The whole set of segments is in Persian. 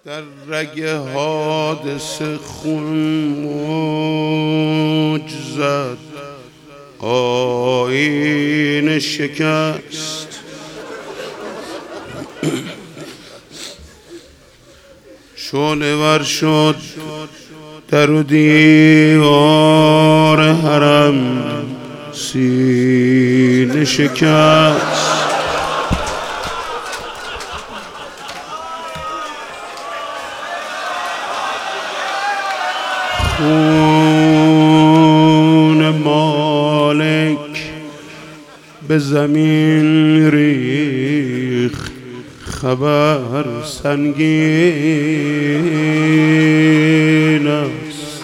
در رگ حادثه خون موج زد، آیین شکست. شعله ور شد در و دیوار حرم، سینه شکست. خون مالک به زمین ریخت، خبر سنگین است.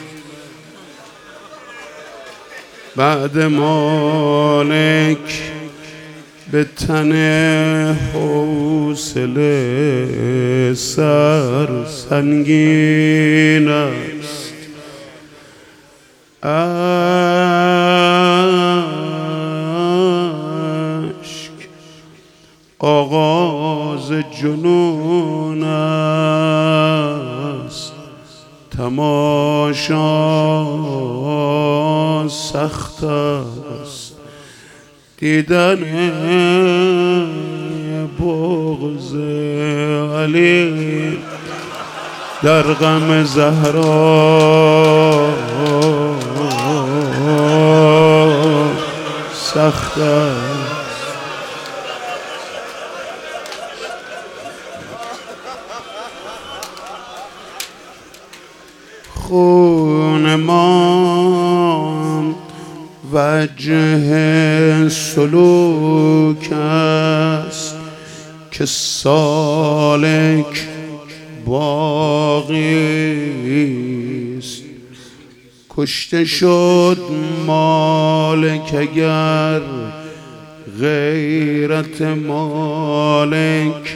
بعد مالک به تن حوصله سر سنگین است. اشک آغاز جنون است، تماشا سخت است. دیدن بغض علی در غم زهرا سخت است. خون ما وجه سلوک است که سالک باقی است. کشته شد مالک اگر غیرت مالک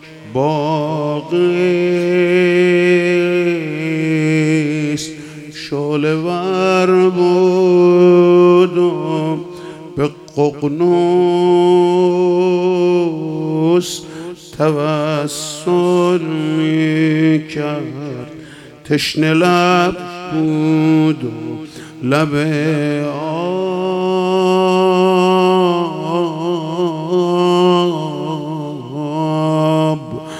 باقی است. شعله ور بود و به ققنوس توسل می کرد. تشنه لب بود و لب آب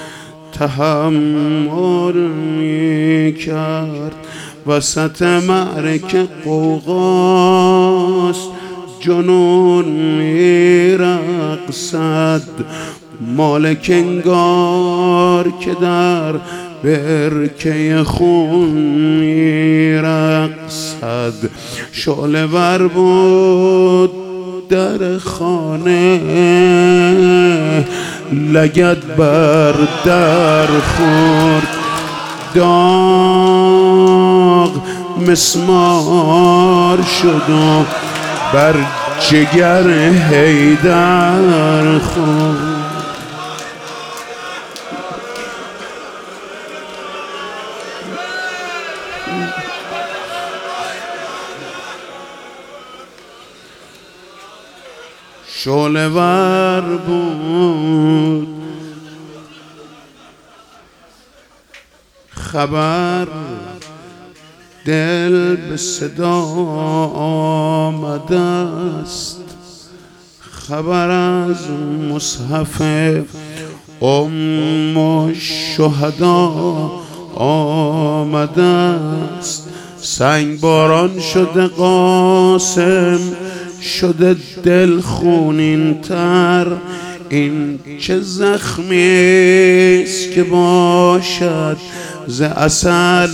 تحمل می کرد. وسط معرکه غوغاست، جنون می رقصد. مالک انگار که در برکه خون می رقصد. شعله ور بود در خانه، لگد بر در خورد. داغ مسمار شد و بر جگر حیدر خورد. شعله ور بود خبر، دل به صدا آمده است. خبر از مصحف الشهدا آمده است. سنگ باران شده قاسم، شده دل خونین تر. این چه زخمی است که باشد ز عسل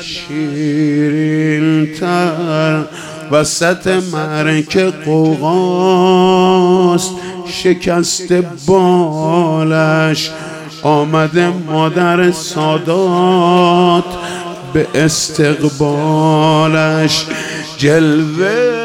شیرین تر. وسط معرکه غوغاست، شکست بالش آمده مادر سادات به استقبالش. جلوه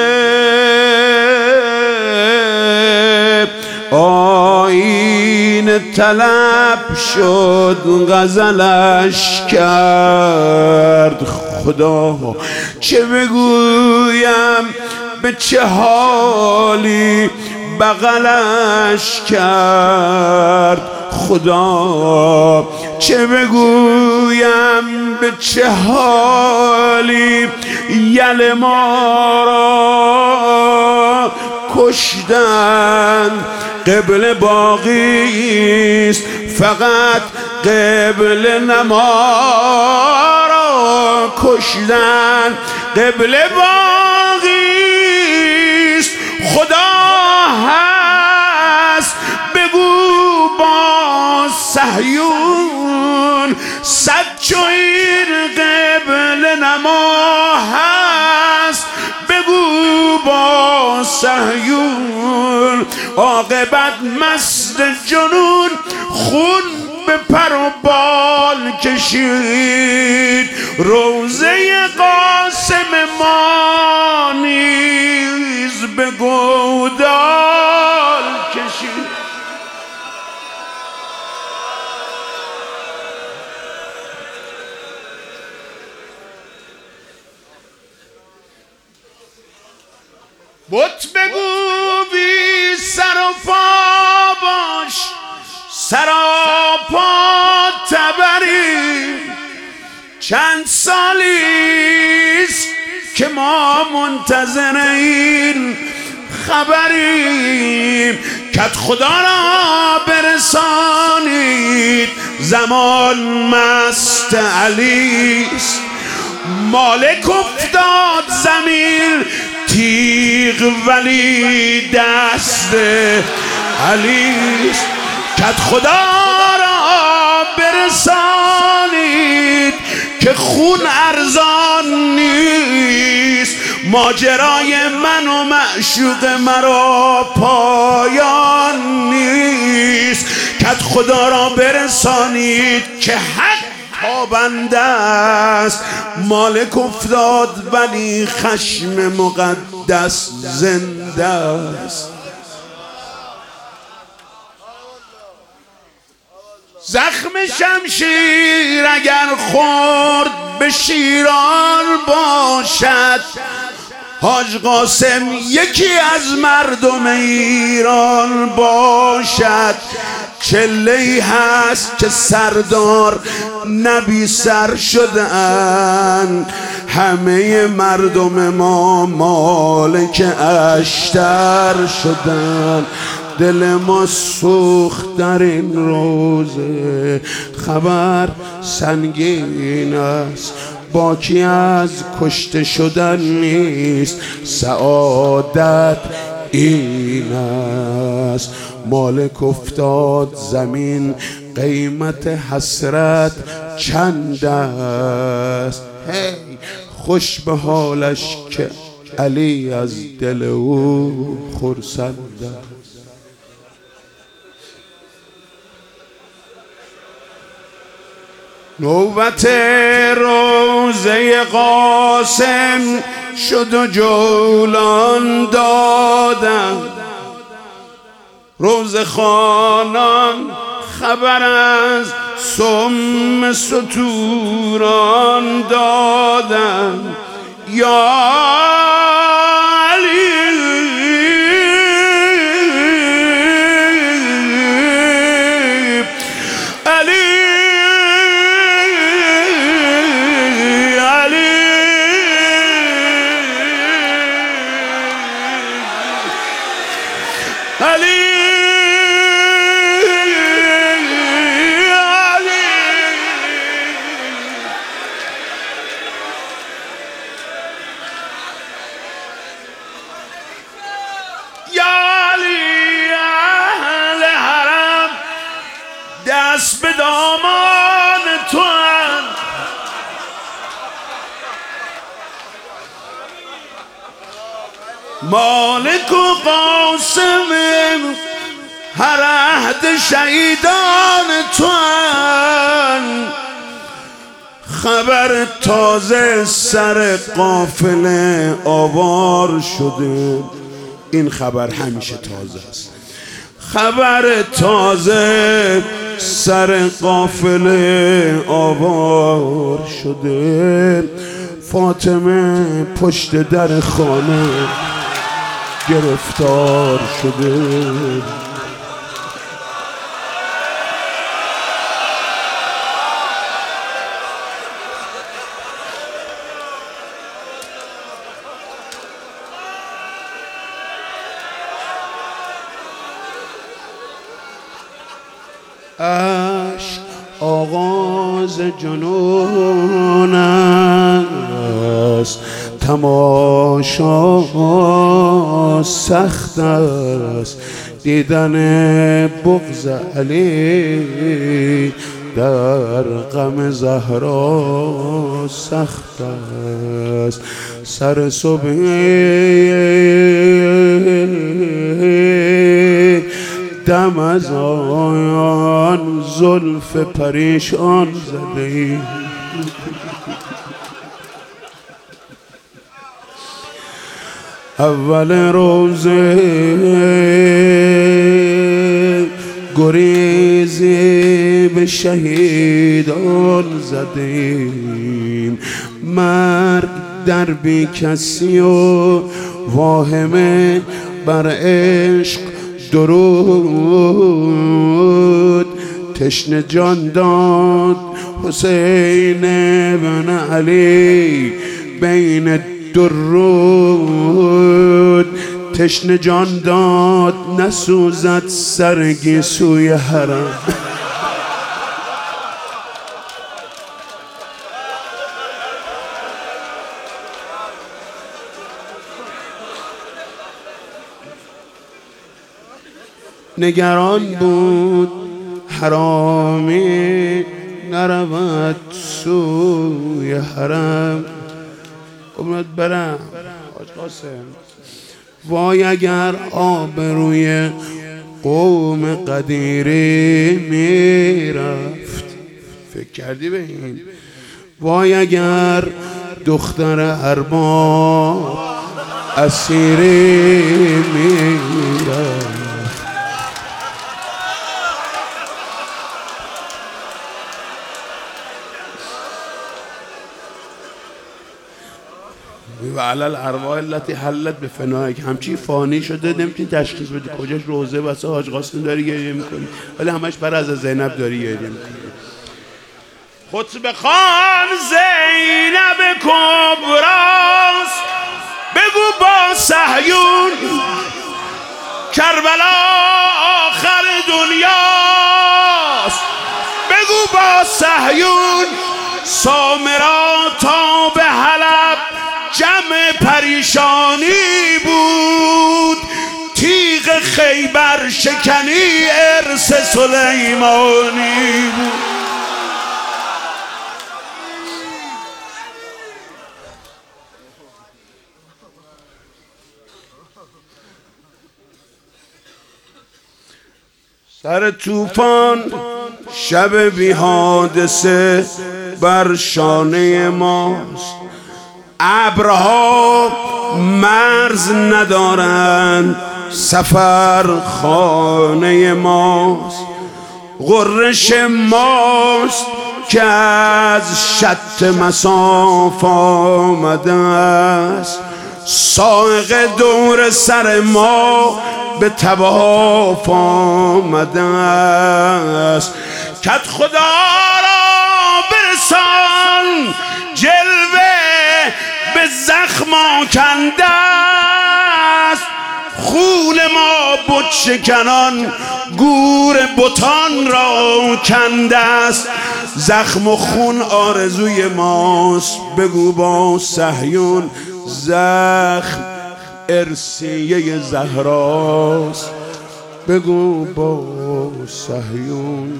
آیین طلب شد، غزلش کرد. خدا چه بگویم به چه حالی بغلش کرد. خدا چه بگویم به چه حالی یل ما را کشتن قبله باقیست فقط قبله نما را کشتن قبله باقیست خدا هست بگو با صهیون صد چو این قبله نما هست بگو با صهیون عاقبت مست جنون خون به پر و بال کشید روزه قاسم ما نیز به گودال کشید. بت بگو بی سر و پا باش سراپا تبری چند سالیست که ما منتظر این خبریم کت خدا را برسانید زمان مست علیست مالک افتاد زمین تیغ ولی دست علیست کت خدا را برسانید که خون ارزان نیست ماجرای من و معشوق مرا پایان نیست کت خدا را برسانید که حق تابنده است مالک افتاد ولی خشم مقدس زنده است. زخم شمشیر اگر خورد به شیران باشد حاج قاسم یکی از مردم ایران باشد چله‌ای هست که سردار نبی سر شدن همه مردم ما مالک اشتر شدن دل ما سوخت در این روزه خبر سنگین است باکی از کشته شدن نیست سعادت این است مالک افتاد زمین قیمت حسرت چند است هی خوش به حالش که علی از دل او خرسند است. نوبت روزه قاسم شد و جولان دادم روزه خوانان خبر از سم ستوران دادم یا دست به دامان تو مالک و قاسم هر عهد شهیدان تو خبر تازه سر قافله آوار شده این خبر همیشه تازه است خبر تازه سر قافله آوار شده فاطمه پشت در خانه گرفتار شده آغاز جنون است، تماشا سخت است، دیدن بغض علی در غم زهرا سخت است. سر صبح دم از آن زلف پریشان زده، اول روزه گریزی به شهیدان زدیم، مرگ در بی کسی و واهمه بر عشق درود، تشنه جان داد حسین بن علی بین درود، تشنه جان داد نسوزد سرگی سوی حرم. نگران بود حرامی نرود سوی حرم، امید برم حاج قاسم. وای اگر آبروی قوم قدیری میرفت، فکر کردی به این؟ وای اگر دختر ارباب اسیری میرفت، و علی الارواح التي حلت بفنائک، همچی فانی شده نمیتونی تشخیص بدی کجاش روزه واسه حاج قاسم داری گریه میکنی، ولی همش برای از زینب داری گریه میکنی. خطبه خان زینب کبراست، بگو با صهیون کربلا آخر دنیاست، بگو با صهیون سامرا تا به حلب جمع پریشانی بود، تیغ خیبر شکنی ارث سلیمانی بود. سر طوفان شب بی حادثه بر شانه ماست، ابرها مرز ندارند سفر خانه ماست، غرش ماست که از شط مساف آمده است، سائق دور سر ما به طواف آمده است. کت خدا را برسان جلوه به زخم آکنده است، خون ما بت شکنان گور بتان را کنده است، زخم و خون آرزوی ماست، بگو با صهیون زخم ارثیه زهراست، بگو با صهیون.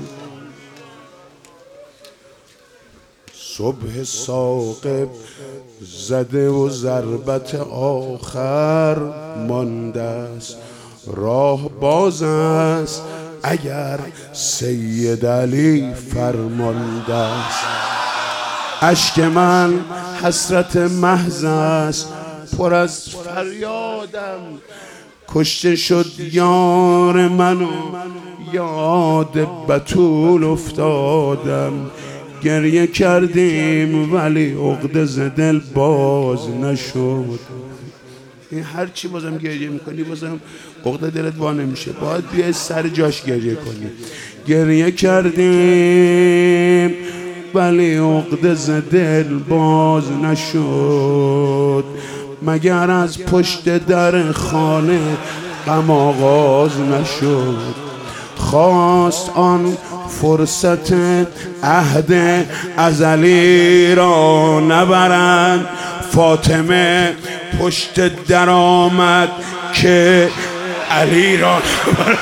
صبح ثاقب زده و ضربت آخر مانده است، راه باز است اگر سید علی فرمانده است. اشک من حسرت محض است پر از فریادم، کشته شد یار من و یاد بتول افتادم، گریه کردیم ولی عقده ز دل باز نشد. این هر چی بازم گریه میکنی بازم عقده دلت وا نمیشه، باید بیای سر جاش گریه کنی. گریه کردیم ولی عقده ز دل باز نشد، مگر از پشت در خانه غم آغاز نشد. خواست آن فرصت عهد ازلی را نبرند. فاطمه پشت در آمد که علی را نبرند.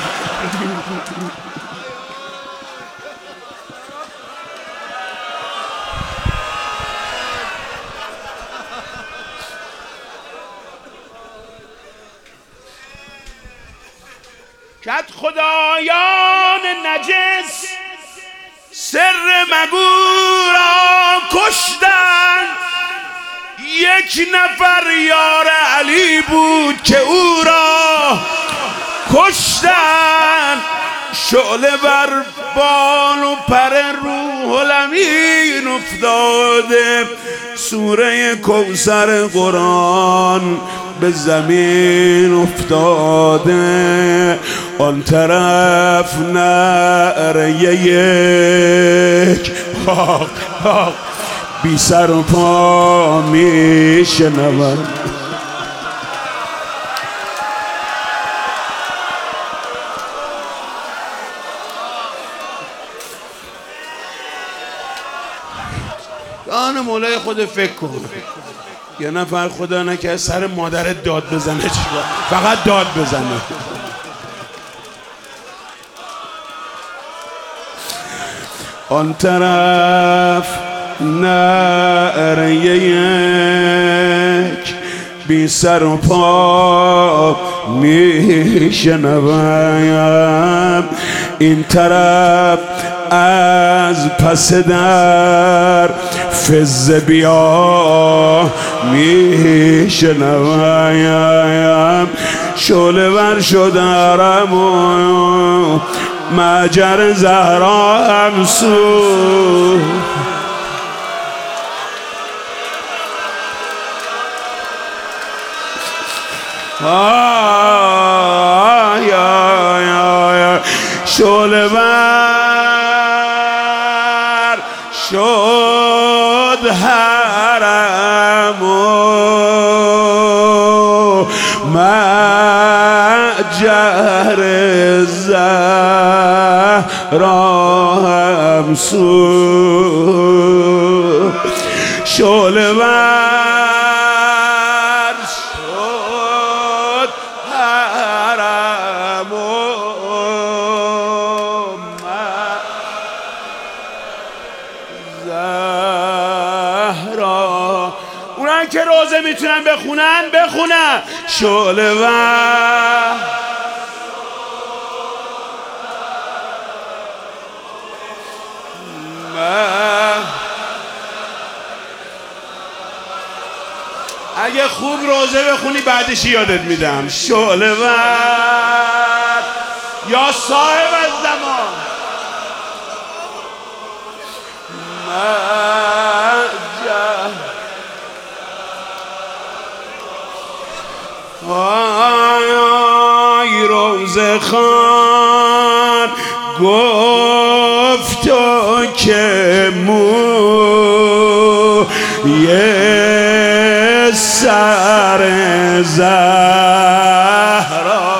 کت خدایان نجس سر مگو را کشتن. یک نفر یار علی بود که او را کشتن. شعله بر بال و پر روح الامین افتاده. سوره کوثر قرآن به زمین افتاده. آن طرف نعره یک بی سر و پا می شنود. آن مولای خود فکر کن. یه نفر خدا نکنه سر مادرت داد بزنه، چیکار؟ فقط داد بزنه. آن طرف نعره یک بی سر و پا می شنوم. این طرف از پس در فز بیا می شنوم. شعله ور شدارم و مجر زهرا همسو. شعله ور شد حرم و مجر زهرا همسو. شعله ور شد حرم و زهرا. اونایی که روزه میتونن بخونن. شعله ور اگه خوب روزه بخونی بعدش یادت میدم. شعله ور یا صاحب الزمان روزه خان گفت تو که یه سر زهرا.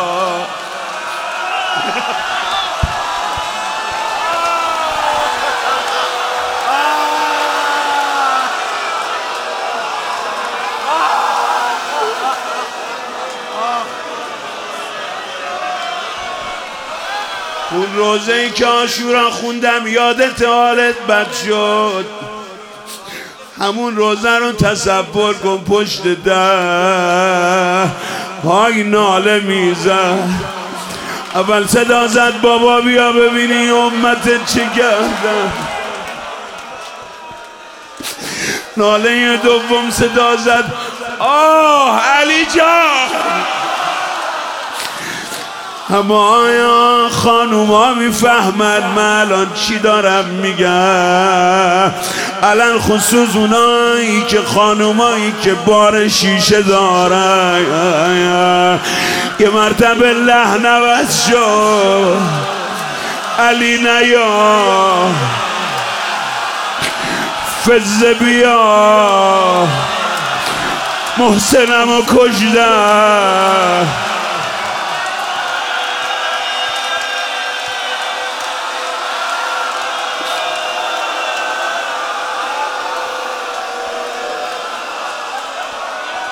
اون روزه ای که عاشورا خوندم یادت حالت بد شد. همون روزه رو تصور کن پشت در های ناله میزد. اول صدا زد بابا بیا ببینی امتت چه کردن. ناله دوم صدا زد آه علی جان. اما آیا خانوما میفهمد من الان چی دارم میگم؟ الان خصوص اونایی که خانومایی که بار شیشه دارن یه مرتبه لحن عوض شد. علی نیا فز بیا محسنمو کشدن.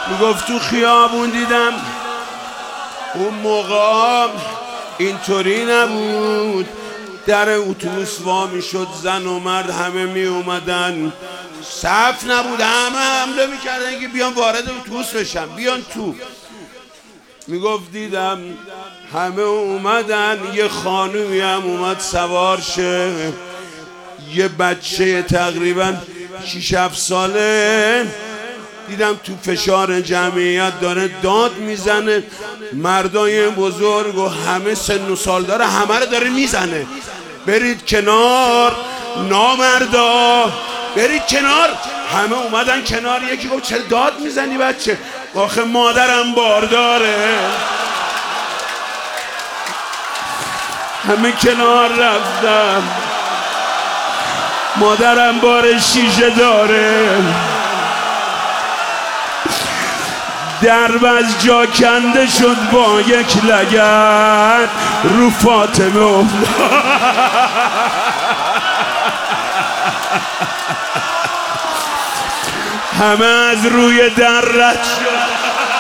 میگفت تو خیابون دیدم اون موقع اینطوری نبود، در اتوبوس وا میشد، زن و مرد همه می اومدن، صف نبود، همه حمله میکردن که بیان وارد اتوبوس بشن، بیان تو. میگفت دیدم همه اومدن، یه خانومی هم اومد سوار شه، یه بچه تقریبا 6-7 ساله، دیدم تو فشار جمعیت داره داد میزنه، مردای بزرگ و همه سن و سال داره، همه رو داره میزنه. برید کنار نامردا، برید کنار. همه اومدن کنار. یکی گفت چرا داد میزنی بچه؟ آخه مادرم بارداره. همه کنار رفتم، مادرم بار شیشه داره. درب از جا کنده شد با یک لگد رو فاطمه افتاد. همه از روی در رد شد.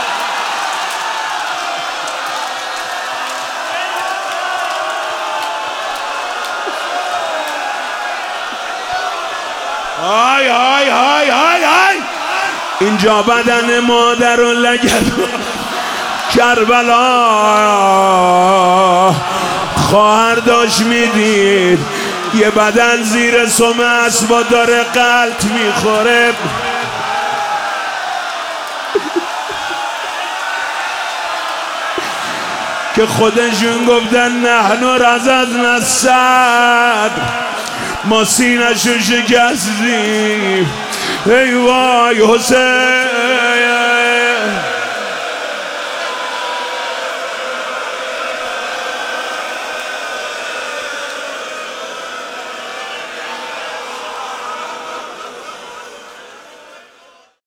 های های های های های. اینجا بدن مادر و لگد کربلا خواهر داشت میدید، یه بدن زیر سم اسبا داره غلط میخوره. که خودشون گفتن نحن رزقنا الصدر، ما سینه‌شو شکستیم. ای وای حسین.